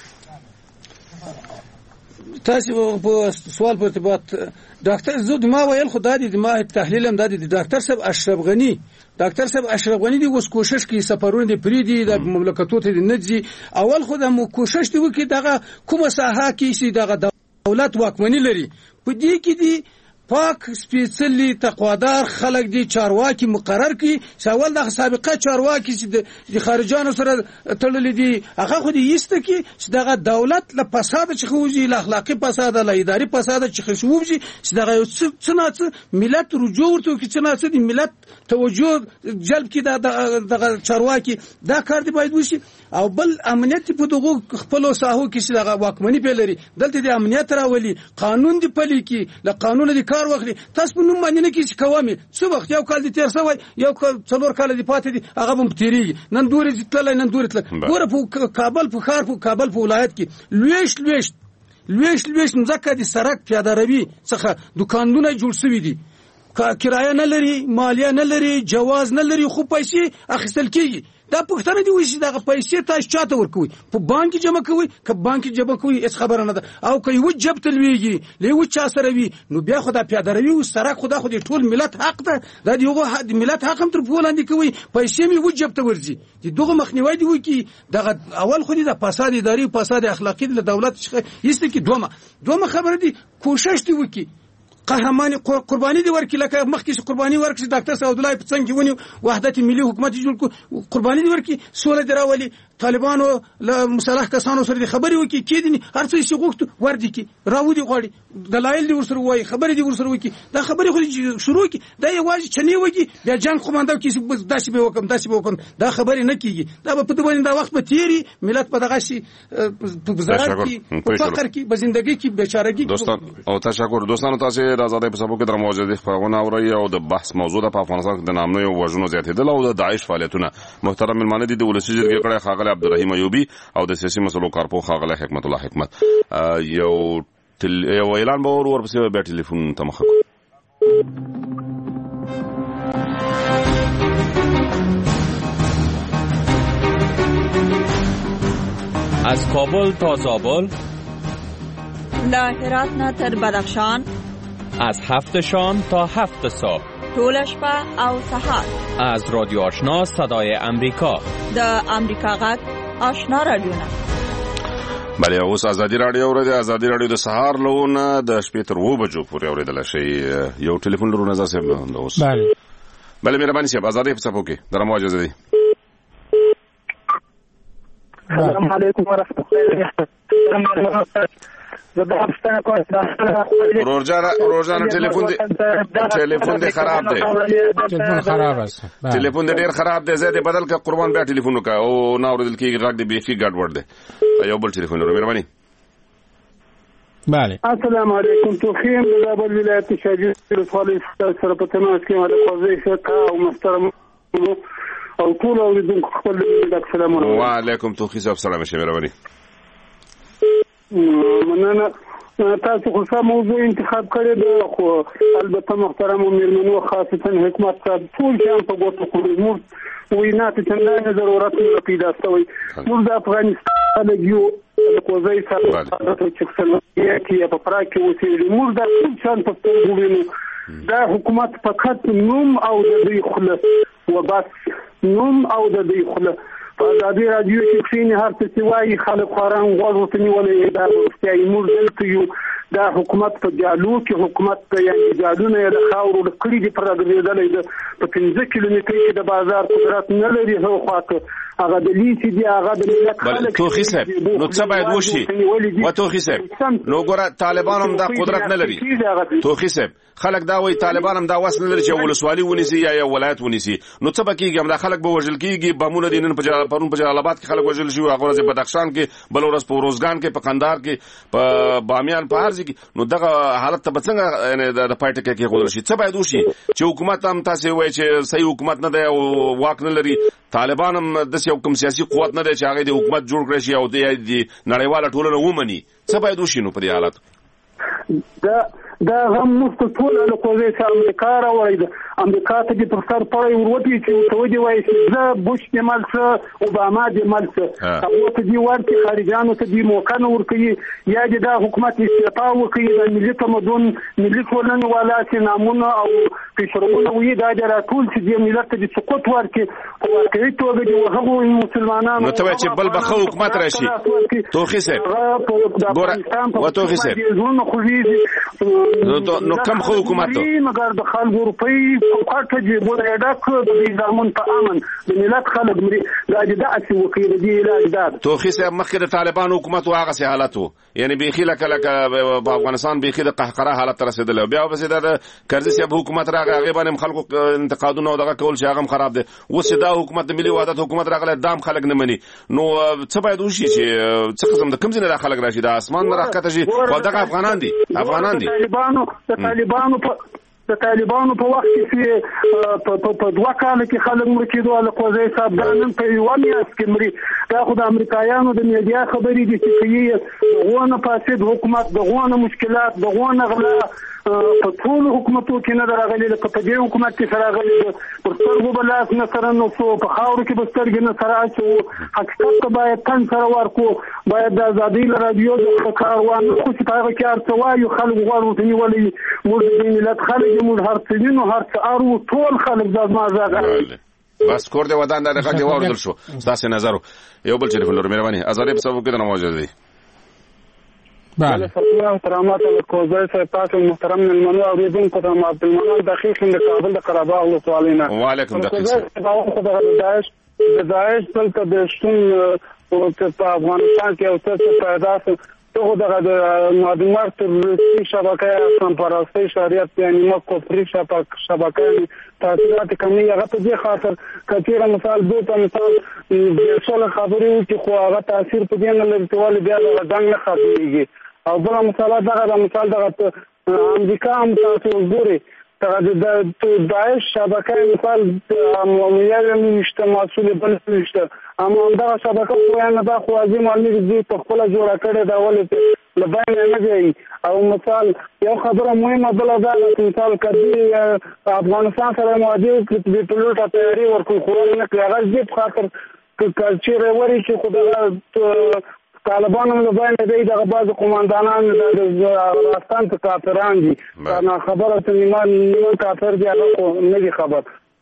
تاسو په سوال په ارتباط ډاکټر زود ما ویل خدای دې ما تحلیل هم دادی ډاکټر صاحب اشرف غنی ډاکټر صاحب اشرف غنی دی اوس کوشش کوي سفرونه دی پری دی د مملکتونو ته نځي اول خو د کوشش دی وکي دغه کومه ساحه کې شي دغه دولت واکمنی لري په دې کې دی پاک سپیڅلی تقوادار خلک دي چارواکي مقرر کی سوال د سابقه چارواکي چې د خارجانو سره تړلې دي هغه خو دې یسته کی چې دغه دولت له فساد چې خوږي له اخلاقی فساد له اداري فساد چې خوږي چې دغه څنګه ملت رجوع ورته کی څنګه د ملت توجه جلب کی دغه چارواکي دا کار دی باید وشي او بل امنیت په دغه خپل ساحو کې چې دغه واکمنی په لري دلته د امنیت راولي قانون دی پلي کی له قانون دی کار وکړي تاسو په نوم باندې نه کیږي کومه څو وخت یو کال دي تیر سوی یو څلور کال دي پاتې دي هغه هم تیریږي نن دوري تللی نن دوري تل ګوره په کابل په ښار په کابل په ولایت کې لويش لويش لويش لويش مزکه دي سړک پیاده روي څخه دکانونه جوړ شوي دي کرایه نه لري مالیه نه لري جواز نه لري خو پیسې اخیستل کیږي دا پښتنه دی وشي دا پیسې تاسو چاته ورکوي په بانک جمع کوي که بانک جمع کوي هیڅ خبره نه ده او که یو جب تلويږي له چا سره وي نو بیا خدا پیاده روي او سره خدا خو دې ټول ملت حق ده دا دیغه ملت حق هم تر پولاندې کوي پیسې می وجب ته ورځي دغه مخنیوي دی وي کی دغه اول خو دې د فساد اداري فساد اخلاقی د دولت هیڅ کی دومره دومره خبره دي کوشش دی وکي قهرمانی قربانی دی ورکی لکه مخکې قربانی ورکړي ډاکټر سعود الله په څنګه ونی وحدت ملي حکومت جوړ کو قربانی دی ورکی سوله دراولي طالبانو له مصالح کسانو سره خبري وکي کېدنی هر څه شي غوښتو وردی کی راودي غوړي دلایل دی ورسره وای خبري دی ورسره وکي دا خبري خو شروع کی دا یوازې چنی وکي بیا جنگ قوماندو کی داسې به وکم داسې به وکم دا خبري نه کیږي دا په دې باندې دا وخت به تیری ملت په دغه شي په زړه کې په فقر کې په ژوندۍ کې بیچارهګي
دوستان او تشکر دوستانو تاسو راځي په سبب کې در موجوده خبرونه اوري او د بحث موضوع په افغانستان کې د نامنوي وژنو زیاتېدل او د داعش فعالیتونه محترم ملمانه دي د ولسی جرګې کړه خاغله عبدالرحیم ایوبی او د سیاسي مسلو کارپو خاغله حکمت الله حکمت یو تل یو اعلان به ور ورپسې به ټلیفون ته مخ
از کابل تا زابل
له هرات نه تر بدخشان
از هفت شام تا هفت صبح
ټول شپه او سحر
از رادیو آشنا صدای امریکا
د امریکا غږ آشنا رادیو نه
بله اوس ازادي رادیو اورئ ازادي رادیو د سهار لونه د شپې تر اوه بجو پورې اورېدل شي یو ټلیفون لرو نظر صاحب د اوس
بله
بله مهرباني صاحب ازادي په څپو کې درمو اجازه دي
السلام علیکم ورحمۃ اللہ
روزانه روزانه ټلیفون دی ټلیفون دی خراب دی
ټلیفون خراب است
ټلیفون دی ډیر خراب دی زه دې بدل ک قربان بیا ټلیفون وکا او نو اوریدل کیږي غږ دی بیخي ګډ وډ دی یو بل ټلیفون لرو مهرباني
بله
السلام علیکم توخیم د زابل ولایت شاجي رسول سره په تماس کې مله قضیه شکا او محترم او ټول اوریدونکو خپل د سلام علیکم
وعلیکم توخی صاحب سلام شه مهرباني
مننه تاسو خو سم موضوع انتخاب کړی دی خو البته محترم میرمنو خاصتا حکومت صاحب ټول شان په ګوتو کړی موږ وینا ته څنګه ضرورت نه پیدا شوی موږ د افغانستان د یو د کوزای سره د چکسلویا کې په پراګ کې اوسېږو موږ د ټول شان په سترګو وینو دا حکومت فقط نوم او د دوی خله و بس نوم او د دوی خله په ازادي رادیو کې کښینې هر څه چې وایي خلک خوران غوږ ورته نیولی دا رښتیا موږ دلته یو دا حکومت په جالو کې حکومت په یعنې جالونه یې د خاورو د کړي دي پر راګرځېدلی ده په پنځه کیلومترۍ کې د بازار قدرت نه لري هاخوا ته هغه د لیسي دي هغه د ملت خلک
توخي صاحب نو څه باید وشي و توخي صاحب نو ګوره طالبان هم دا قدرت نه لري توخي صاحب خلک دا وایي طالبان هم دا وس نه لري چې ولسوالي ونیسي یا یو ولایت ونیسي نو څه به کېږي همدا خلک به وژل کېږي بمونه دي نن پرون په جلال آباد کې خلک وژل شوي هغه ورځ په بدخشان کې بله ورځ په روزګان کې په قندهار کې په بامیان په هر ځای کې نو دغه حالت ته به څنګه د پای ټکی کېښودل شي څه باید وشي چې حکومت هم تاسې وایي چې صحیح حکومت نه دی او واک نه لري طالبان هم داسې یو کوم سیاسي قوت نه دی چې هغه د حکومت جوړ کړی شي او د نړیواله ټولنه ومني څه باید وشي نو په دې حالت
دا دا هم مستطول له کوزې سره امریکا راوړی ده امریکا ته دې پر سر پړی وروتي چې ته ودې وایي چې زه بوش دې مل څه اوباما دې مل څه هغو ته دې ورکړي خارجانو ته دې موقع نه ورکوي یا دې دا حکومت استعفا وکړي د ملي تمدن ملي ټولنې والا چې نامونه او پیشرونه وي دا دې راټول چې دې ملت ته دې سقوط ورکړي په واقعي توګه دې هغو مسلمانانو
نو ته وایې چې بل به ښه حکومت راشي توخي صاحب ګوره و توخي صاحب نو کم خو حکومت
مګر د خلکو روپۍ په کټه جیبونه یې ډک د دې زامن په امن د ملت خلک مري دا داسې وکړي د دې علاج دا
توخي صاحب مخکې د طالبانو حکومت و هغسې حالت و یعنې بیخي لکه لکه په افغانستان بیخي د قهقرا حالت ته رسېدلی بیا ورپسې دا د کرزي صاحب حکومت راغی هغې باندې هم خلکو انتقادونه او دغه کول چې هغه هم خراب دی اوس چې دا حکومت د ملي وحدت حکومت راغلی دا هم خلک نه مني نو څه باید وشي چې څه قسم د کوم ځای نه دا خلک راشي د اسمان نه راښکته شي خو دغه افغانان دي افغانان دي
طالبانو د طالبانو په د طالبانو په وخت کې په دوه کال کې خلک مړ کېدو له قضیې صاحب دا نن په یوه میاشت کې مري دا خو د امریکایانو د میډیا خبرې دي چې کوي دغو نه فاسد حکومت دغو نه مشکلات دغو نه غلا په ټولو حکومتو کې نه ده راغلي لکه په دې حکومت کې سره راغلي ده پر سترګو به لاس نه سره نوڅو په خاورو کې به سترګې نه سره اچوو حقیقت ته باید تن سره ورکو باید د ازادۍ له راډیو څخه کار وانخلو چې په هغه کې هر څه وایو خلک غوږ ورته نیولی موږ د دې ملت خلک یو موږ هر څه وینو هر څه اورو ټول خلک دا زما غږ
بس کور دې ودان دا غږ واورېدل شو ستاسې نظر یو بل ټلیفون لرو مهرباني ازادۍ په سبب کې درنه موجود دی
بله سلام احترامات له کوزای صاحب تاسو محترم ملمنو اوریدونکو ته عبدالمنان دقیق د کابل د قرهباغ ولسوالۍ نه
وعلیکم دقیق
د داعش د داعش دلته د شتون په افغانستان کې او څه پیدا شو دغه دغه د معلومات تروریستي شبکه سمپرستي شریعت یعنی مکو فری شبکه تاثیرات کمی هغه په دې خاطر کثیره مثال دوه په مثال د څول خبرې چې خو هغه تاثیر په دې نه لري چې ولې بیا د ځنګ نه خاطرېږي او بل مثال دغه مثال دغه امریکا هم تاسو وګورئ د داعش شبکه مثال عمومیه نشته مسئول بل نشته اما دغه شبکه خو نه دا خو عظیم علمي دي په خپل جوړه کړې دا ولې له باندې نه دی او مثال یو خبره مهمه بل دا مثال کدي افغانستان سره مواجهه کې د پلوټ تیاری ورکو خو نه کړی هغه دې په خاطر کلچر وري چې خدای طالبانو له باندې دی دغه بعض قوماندانان د افغانستان ته کافران دي دا خبره ته نیمه نیمه کافر دي هغه نه دي خبر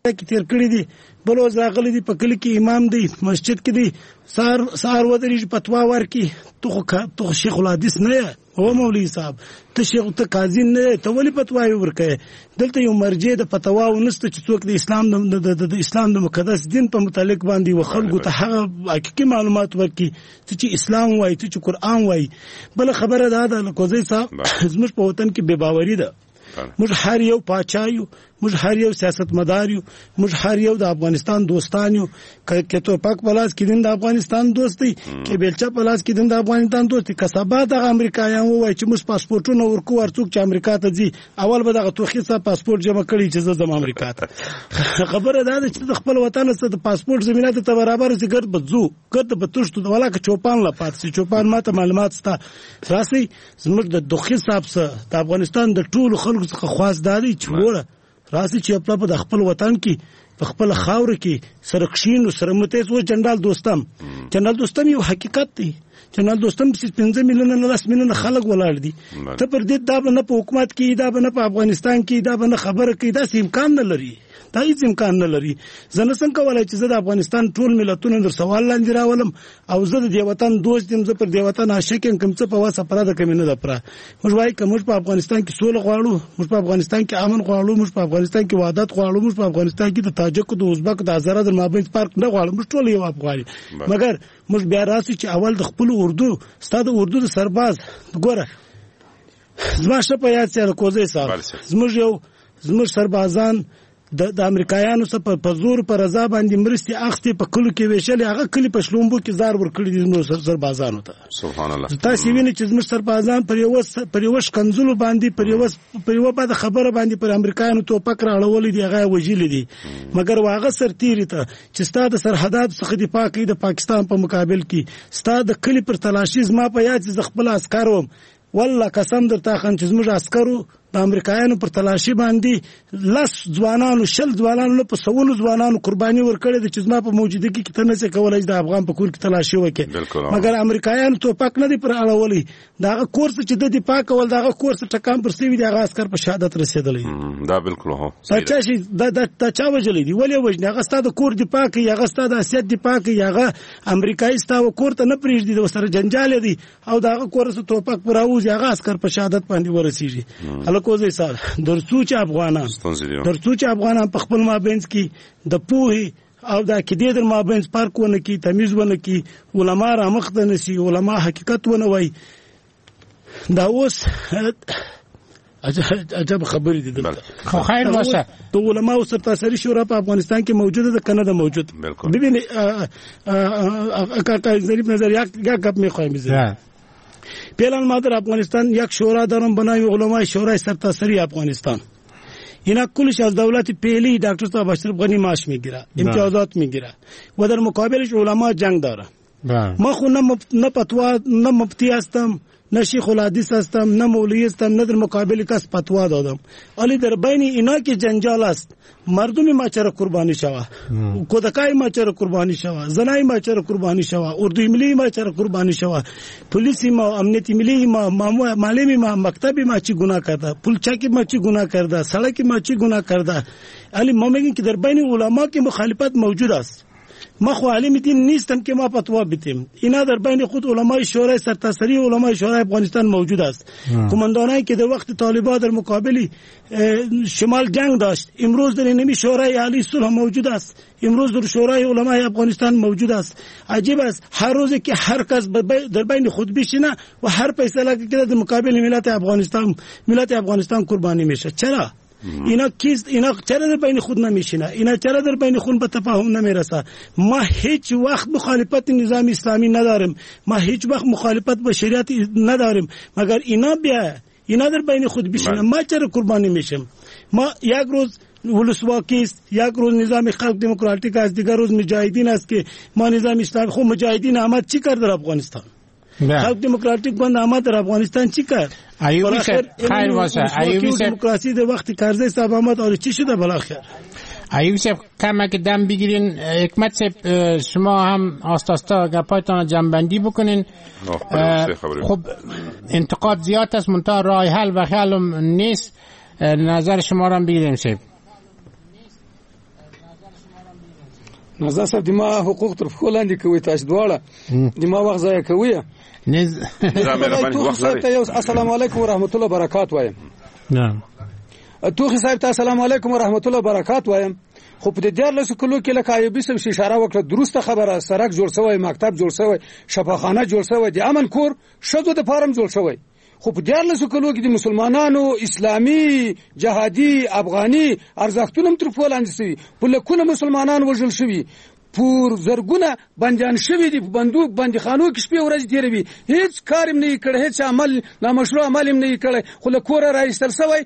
کې تیر کړی دي بل ورځ راغلی دي په کلي کې امام دی مسجد کې دی سار سار ودرېږي فتوا ورکړي ته خو ته شیخ الحدیث نه یې او مولوي صاحب ته شیخ ته قاضي نه ته ولې فتوا ورکړې دلته یو مرجع د فتوا ونسته چې څوک د اسلام د اسلام د مقدس دین په متعلق باندې و خلکو ته هغه حقیقي معلومات ورکړي چې اسلام وایي چې قرآن وایي بل خبره ده د کوزي صاحب زموږ په وطن کې بے باوري ده موږ هر یو پاچا یو موږ هر یو سیاستمدار یو موږ هر یو د افغانستان دوستان یو که تو پاک پلاس کې د افغانستان دوستي کې بیلچا پلاس کې د افغانستان دوستي کسبه د امریکایان وای چې موږ پاسپورتونه ورکو ورڅوک چې امریکا ته ځي اول به دغه توخي سره پاسپورت جمع کړي چې زه زم امریکا ته خبره ده چې خپل وطن سره د پاسپورت زمينات ته برابر سي ګرد بځو ګرد به تشتو ولا که چوپان لا پات سي چوپان ماته معلومات ستا راسي زموږ د دوخي صاحب سره د افغانستان د ټولو خلکو څخه خواست دادي چې وره راسي چې خپل په خپل وطن کې په خپل خاور کې سره کښینو سره متې سو جنرال دوستم جنرال دوستم یو حقیقت دی جنرال دوستم چې پنځه میلیونه نه لاس میلیونه خلک ولاړ دي ته پر دې دا نه په حکومت کې دا نه په افغانستان کې دا نه خبره کې دا امکان نه لري دا هیڅ امکان نه لري زه نه څنګه کولای چې زه د افغانستان ټول ملتونو در سوال لاندې راولم او زه د دې وطن دوست دیم زه پر دې وطن عاشق یم کوم څه په واسه پراده کوم نه ده پره موږ وایي که موږ په افغانستان کې سوله غواړو موږ په افغانستان کې امن غواړو موږ په افغانستان کې وحدت غواړو موږ په افغانستان کې د تاجکو د ازبکو د هزاره د مابین فرق نه غواړو موږ ټول یو افغاني مګر موږ بیا راسي چې اول د خپل اردو ستاسو اردو د سرباز ګوره زما شپه یاد سره کوزي صاحب زموږ یو زموږ سربازان د د امریکایانو سره په زور پر رضا باندې مرستي اخته په کلو کې ویشل هغه کلی په شلومبو کې زار ور کړی دي نو سربازانو ته سبحان الله تاسو وینئ چې زموږ سربازان پر یو پر یو شکنزلو باندې پر یو پر یو بعد خبره باندې پر امریکایانو توپک راړولې دي هغه وجیل دي مګر واغه سرتیری ته چې ستاسو سرحدات څخه دفاع کوي د پاکستان په مقابل کې ستاسو د کلی پر تلاشي زما په یاد چې خپل عسكر وم والله قسم درته خان چې زموږ عسكرو د امریکایانو پر تلاشي باندې لس ځوانانو شل ځوانانو په سوونو ځوانانو قرباني ورکړي د چې زما په موجودګي کې ته نه څه کولای د افغان په کور کې تلاشي وکړي مګر امریکایانو توپک نه دی پر اړولې داغه کورس چې د دفاع کول داغه کورس ټکام پر سوي دغه عسكر په شهادت رسیدلی
دا بالکل هو
اچھا شي دا د چا وجلې دی ولې وجنه هغه ستاسو کور دفاع کوي هغه ستاسو اسیت دفاع کوي هغه امریکایي ستاسو کور ته نه پریږدي د سره جنجال دی او داغه کورس توپک پر اوځي هغه عسكر په شهادت باندې ورسیږي الکوزي سره درڅو چې افغانان درڅو چې افغانان په خپل مابینځ کې د پوهې او د عقیدې در مابینځ فرق ونه کی تمیز ونه کی علما را مخ ته نشي علما حقیقت ونه وای دا اوس عجب خبرې دي دلته
خو خیر باشه
د علماء سرتاسري شورا په افغانستان کې موجوده ده کنه ده موجود ببینید اکا ظریف نظر یک گپ میخوایم بزنیم پیلان ما در افغانستان یک شورا دارم بنای علمای شورای سرتاسری افغانستان اینا کلش از دولت پیلی دکتر صاحب اشرف غنی معاش میگیره امتیازات میگیره و در مقابلش علما جنگ داره ما خو نه فتوا نه مفتی هستم نه شیخ الحدیث هستم نه مولوی هستم نه در مقابل کس فتوا دادم ولی در بین اینا که جنجال است مردم ما چرا قربانی شوه کودکای ما چرا قربانی شوه زنای ما چرا قربانی شوه اردوی ملی ما چرا قربانی شوه پلیسی ما امنیتی ملی ما معلمی ما مکتبی ما چی گناه کرده پلچکی ما چی گناه کرده سړکی ما چی گناه کرده ولی ما میگیم که در بین علما که مخالفت موجود است ما خو عالم دین نیستم که ما فتوا بدیم اینا در بین خود علمای شورای سرتاسری و علمای شورای افغانستان موجود است کماندانایی که در وقت طالبان در مقابل شمال جنگ داشت امروز در اینمی شورای عالی صلح موجود است امروز در شورای علمای افغانستان موجود است عجیب است هر روزی که هر کس در بین خود بشینه و هر فیصله که در مقابل ملت افغانستان ملت افغانستان قربانی میشه چرا اینا کیست اینا چرا در بین خود نمیشینه اینا چرا در بین خود به تفاهم نمیرسه ما هیچ وقت مخالفت نظام اسلامی نداریم ما هیچ وقت مخالفت با شریعت نداریم مگر اینا بیا اینا در بین خود بشینه ما چرا قربانی میشیم ما یک روز ولسواکی است یک روز نظام خلق دموکراتیک است دیگر روز مجاهدین است که ما نظام اسلامی خو مجاهدین آمد چی کرد در افغانستان خلق دموکراتیک بند آمد در افغانستان چی کرد
ایوبی صاحب خیر باشه ایوبی صاحب
دموکراسی در وقت کرزی صاحب آمد آره چی شده بالاخره
ایوبی صاحب کما که دم بگیرین حکمت صاحب شما هم آستا آستا گپایتان جنبندی بکنین خب انتقاد زیاد است منتها راه حل و خیال نیست نظر شما را هم بگیریم صاحب
نظر صاحب د ما حقوق تر پښو لاندې کوي تاسو دواړه د ما وخت ضایع کوي السلام علیکم ورحمت الله وبرکاته وایم
نعم
توخي صاحب ته السلام علیکم ورحمت الله وبرکاته وایم خو په دې دیارلس کلو کې لکه ایوبي سم اشاره وکړه درسته خبره سړک جوړ شوی مکتب جوړ شوی شفاخانه جوړ شوی د امن کور شذو د فارم جوړ شوی خو په دیارلس کلو کې د مسلمانانو اسلامي جهادي افغاني ارزښتونه تر په لاندې شوی په لکونه مسلمانان وژل شوی پور زرګونه بنديان شوی دي بندوق بندخانو کې شپې ورځې تیروي هیڅ کار نه کړي هیڅ عمل نامشروع عمل نه کړي خو له کوره راایستل شوی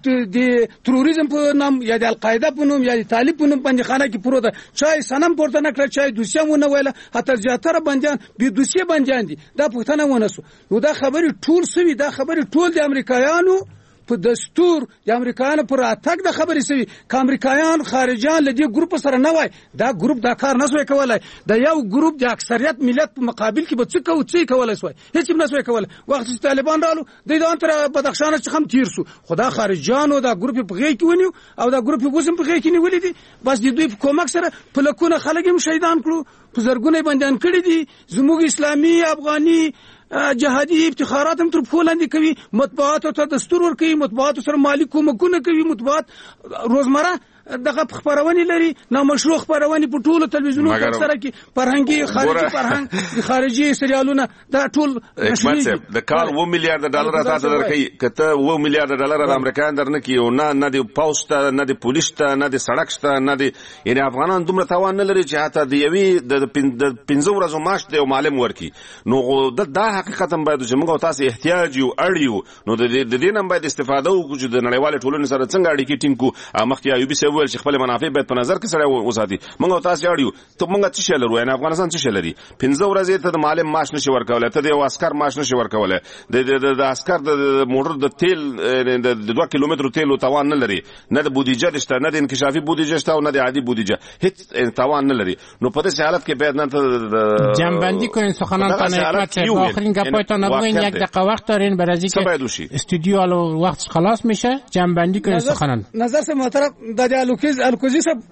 د تروریزم په نام یا د القاعده په نوم یا د طالب په نوم بندخانه کې پروت چای سنم پورته نه کړ چای دوسیمونه ویله حتی زیاتره بنديان به دوسیه بنديان دي دا پښتنه ونه سو نو دا خبري ټول سوي دا خبري ټول د امریکایانو په دستور د امریکایانو پر اتاک د خبرې سوي ک امریکایان خارجان لدی ګروپ سره نه وای دا ګروپ دا کار نه سوی کولای دا یو ګروپ د اکثریت ملت په مقابل کې به څه کوي څه کولای سوی هیڅ نه سوی کولای وخت چې طالبان رالو د دوه تر بدخشان څخه هم تیر سو خدا خارجانو دا ګروپ په غي کې ونیو او دا ګروپ وسم په غي کې نیولې دي بس د دوی په کومک سره په لکونه خلک هم شهیدان کړو په زرګونه بنديان کړي دي زموږ اسلامي افغاني جهادي افتخارات هم تر فولندې کوي مطبوعات ته دستور ور کوي مطبوعات سره مالی کومکونه کوي مطبوعات روزمره دغه خبرونه لري نو مشروع خبرونه په ټولو تلویزیونونو سره کې فرهنګي خارجي فرهنګ خارجي سریالونه دا ټول
حکومت د کال و میلیارډ ډالر تاسو درکې کته و میلیارډ ډالر د امریکایان درنه کیو نه نه د پوسټ نه د پولیس ته نه د سړک شته نه د یعنی افغانان دومره توان نه لري چې حتی د یوي د پنځه ورځو معاش دی معلم ورکی نو دا حقیقت هم باید چې موږ تاسو احتیاج یو اړیو نو د دې نن باید استفاده وکړو چې د نړیوال ټولنې سره څنګه اړیکې ټینګ کو مخکې ایوبي ول چې خپل منافع باید په نظر کې سره وساتي موږ تاسو اړیو ته موږ څه شي لرو ان افغانستان څه شي لري پنځه ورځې ته د معلم معاش نشي ورکولای ته د عسكر معاش نشي ورکولای د د عسكر د موټر د تیل د دوه کیلومتر تیل توان نه لري نه د بودیجه شته نه د انکشافي بودیجه شته او نه د عادي بودیجه هیڅ توان نه لري نو په دې حالت کې باید نه
جنبندی کنین سخنان تا آخرین گپایتان نبوین یک دقیقه وقت دارین برای اینکه استودیو الو وقت خلاص میشه جنبندی کنین سخنان
نظر سے محترم دادی الوکیز الکوزی صاحب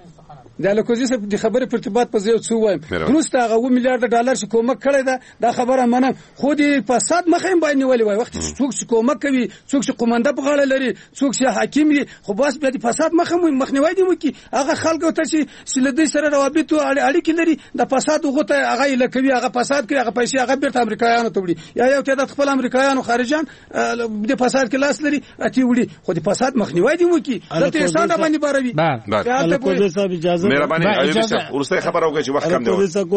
د الکوزی صاحب د خبرې په ارتباط په یو څه وایم درسته هغه و میلیارډ ډالر چې کومک کړی دا دا خبره منم خو د فساد مخه هم باندې ولې وای وخت څوک چې کومک کوي څوک چې قومنده په غاړه لري څوک چې حاکم دی خو بس بیا د فساد مخه مخنیوي دی وکي هغه خلکو ته چې سلدي سره روابط او اړیکې لري د فساد غوته هغه لکوي هغه فساد کوي هغه پیسې هغه بیرته امریکایانو ته وړي یا یو تعداد خپل امریکایانو خارجان د فساد کې لاس لري اتی وړي خو د فساد مخنیوي دی وکي دته انسان باندې باروي
الکوزی صاحب اجازه
مهرباني ایوبي صاحب ورسته خبره وکړي چې وخت کم دی
زه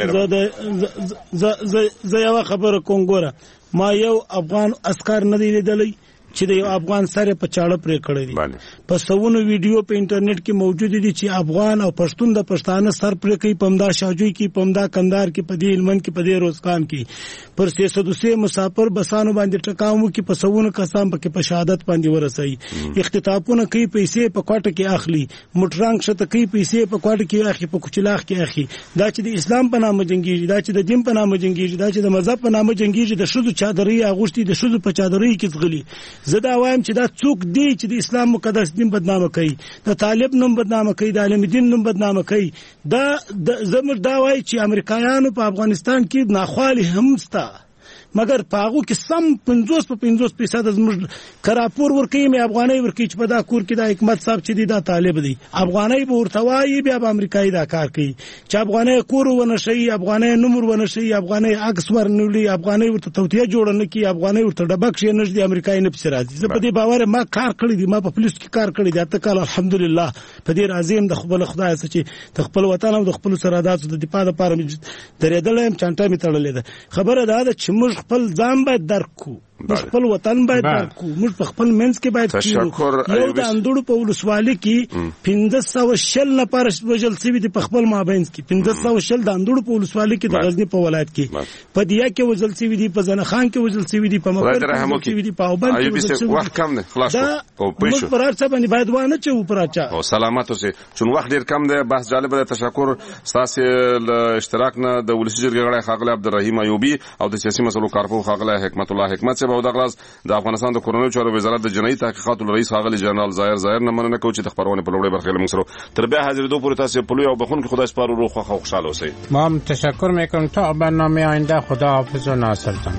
ګوره زه زه زه یو خبره کوم ګوره ما یو افغان عسكر نه دی لیدلی چې د افغان سره په چاړه پرې کړی دي په سونو ویډیو په انټرنیټ کې موجود دي چې افغان او پښتون د پښتانه سر پرې کوي پمدا شاجوي کې پمدا کندهار کې په دې علمن کې په دې روزګان کې پر سیاسدوسي مسافر بسانو باندې ټکاومو کې په سونو کسان په په شهادت باندې ورسي اختطافونه کوي پیسې په کوټه کې اخلي موټرانګ شته کوي پیسې په کوټه کې اخلي په کوچلاخ کې اخلي دا چې د اسلام په نامه جنگي دا چې د دین په نامه جنگي دا چې د مذهب په نامه جنگي د شذو چادرې اغوشتي د شذو په چادرې کې ځغلي زه دا وایم چې دا څوک دی چې د اسلام مقدس دین بدنامه کوي د طالب نوم بدنامه کوي د عالم دین نوم بدنامه کوي دا زموږ دا وایي چې امریکایانو په افغانستان کې ناخوالي هم ستا مگر پاغو کې سم پنځوس په پنځوس فیصد زموږ کراپور ورکی مې افغاني ورکی چې په دا کور کې دا حکمت صاحب چې دی دا طالب دی افغاني به ورتوای بیا به امریکایي دا کار کوي چې افغاني کور ونه شي افغاني نمبر ونه شي افغاني عکس ورنولي افغاني ورته توتیه جوړ نه کی افغاني ورته ډبک شي نه دی امریکایي نه پس راځي زه په دې باور ما کار کړی دی ما په پولیس کې کار کړی دی ته کال الحمدلله په دې راځم د خپل خدای څخه چې د خپل وطن او د خپل سرحداتو د دفاع لپاره درېدل چانټه می تړلې ده خبره ده چې موږ خپل ځان باید درک کو موږ خپل وطن باید درک کو موږ په خپل منځ کې باید کیو یو د اندړو په ولسوالۍ کې پنځه سوه شل نفر وژل شوي دي په خپل مابینځ کې پنځه سوه شل د اندړو په ولسوالۍ کې د غزني په ولایت کې په دیا کې وژل شوي دي په زنه خان کې وژل شوي دي په مکر کې وژل شوي دي په اوبن کې وژل شوي دي
وخت کم دی خلاص او پېښو
موږ پر څه باندې باید وانه چې پر چا
او سلامت اوسه چون وخت ډیر کم دی بحث جالب دی تشکر تاسو اشتراک نه د ولسی جرګې غړي خاغله عبدالرحیم ایوبی او د سیاسي مسلو کارپو خاغله حکمت الله حکمت صاحب او د غلاس د افغانستان د کورونو چارو وزارت د جنایي تحقیقاتو رئیس ښاغلي جنرال ظاهر ظاهر نه مننه کوي چې د خبرونه په لوړې برخه موږ سره تر بیا حاضر دوه پورې تاسو په لوی او بخون کې خدای سپارو روح خو خوشاله اوسئ.
ما هم تشکر میکنم تا برنامه آینده. خدا حافظ و ناصرتان.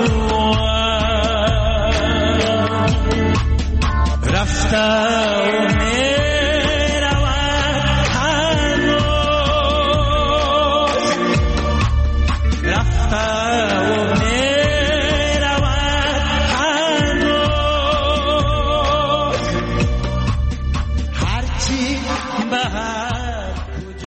رفتم